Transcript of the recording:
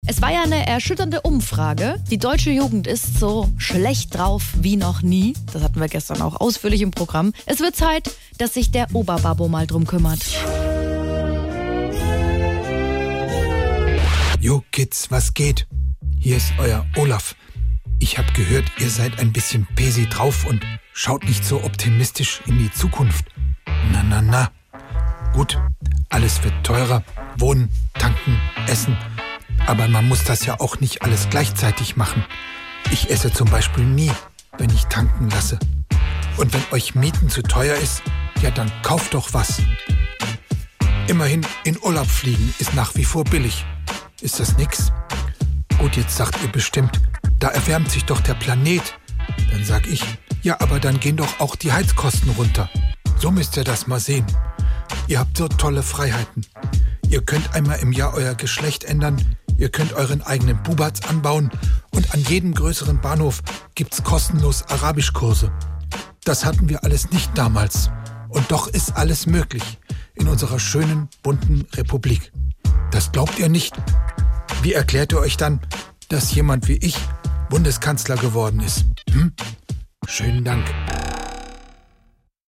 Es war ja eine erschütternde Umfrage. Die deutsche Jugend ist so schlecht drauf wie noch nie. Das hatten wir gestern auch ausführlich im Programm. Es wird Zeit, dass sich der Oberbabbo mal drum kümmert. Jo Kids, was geht? Hier ist euer Olaf. Ich hab gehört, ihr seid ein bisschen pesi drauf und schaut nicht so optimistisch in die Zukunft. Na. Gut, alles wird teurer. Wohnen, tanken, essen. Aber man muss das ja auch nicht alles gleichzeitig machen. Ich esse zum Beispiel nie, wenn ich tanken lasse. Und wenn euch Mieten zu teuer ist, ja dann kauft doch was. Immerhin, in Urlaub fliegen ist nach wie vor billig. Ist das nix? Gut, jetzt sagt ihr bestimmt, da erwärmt sich doch der Planet. Dann sag ich, ja, aber dann gehen doch auch die Heizkosten runter. So müsst ihr das mal sehen. Ihr habt so tolle Freiheiten. Ihr könnt einmal im Jahr euer Geschlecht ändern, ihr könnt euren eigenen Bubatz anbauen und an jedem größeren Bahnhof gibt's kostenlos Arabischkurse. Das hatten wir alles nicht damals. Und doch ist alles möglich in unserer schönen, bunten Republik. Das glaubt ihr nicht? Wie erklärt ihr euch dann, dass jemand wie ich Bundeskanzler geworden ist? Schönen Dank.